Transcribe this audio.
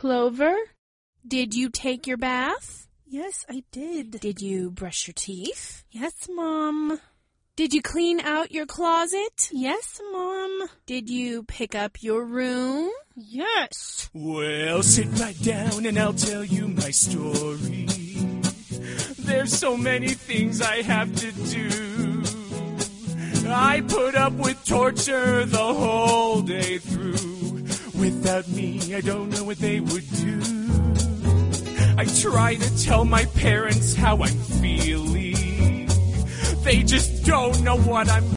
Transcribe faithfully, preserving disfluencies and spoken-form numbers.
Clover, did you take your bath? Yes, I did. Did you brush your teeth? Yes, Mom. Did you clean out your closet? Yes, Mom. Did you pick up your room? Yes. Well, sit right down and I'll tell you my story. There's so many things I have to do. I put up with torture the whole day through. Without me, I don't know what they would do. I try to tell my parents how I'm feeling. They just don't know what I'm